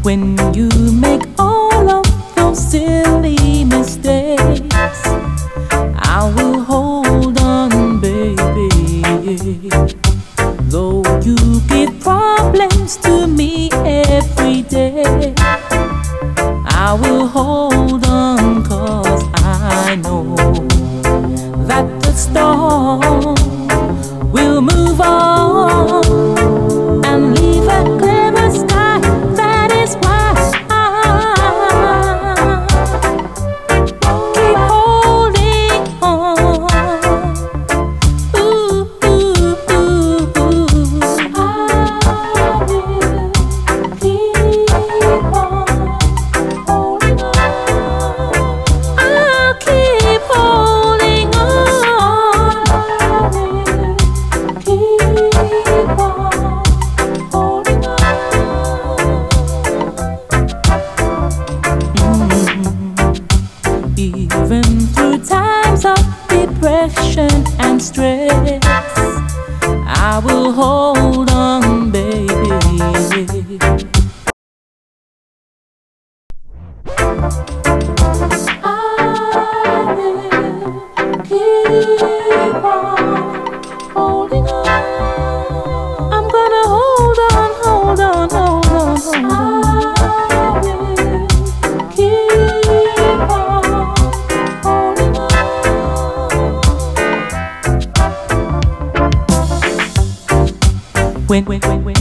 When you make all of those silly mistakes, I will hold on, baby. Though you give problems to me every day, I will hold on, 'cause I know that the storm will move on and leave a clearer sky. That is why I keep holding on. Ooh, ooh, ooh, ooh. I will keep on holding on. I'll keep holding on. I will keep on holding on. Even through times of depression and stress, I will hold on, baby. I will keep on holding on. I'm gonna hold on, hold on, hold on, hold on. I will keep on holding on. When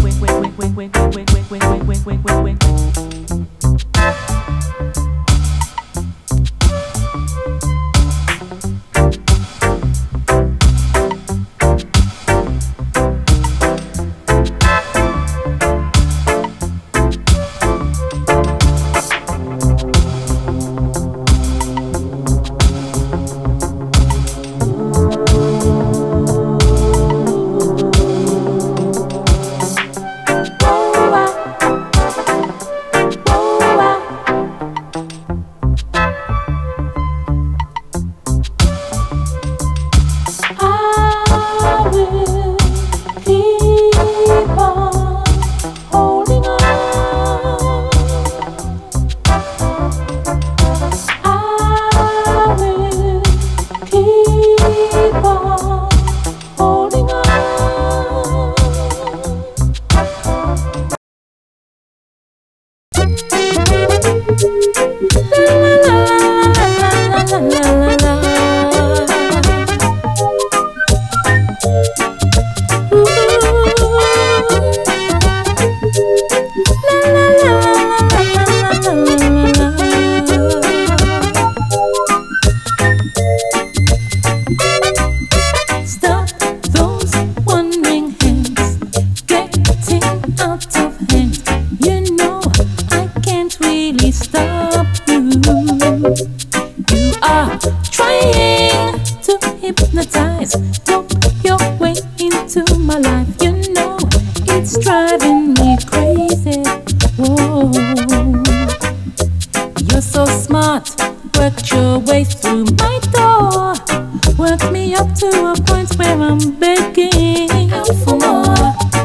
stop those wandering hands getting out of hand. You know I can't really stop you. You are trying to hypnotize, talk your way into my life. You know it's driving me crazy. Whoa, you're so smart, worked your way through my door, worked me up to a point where I'm begging out for more.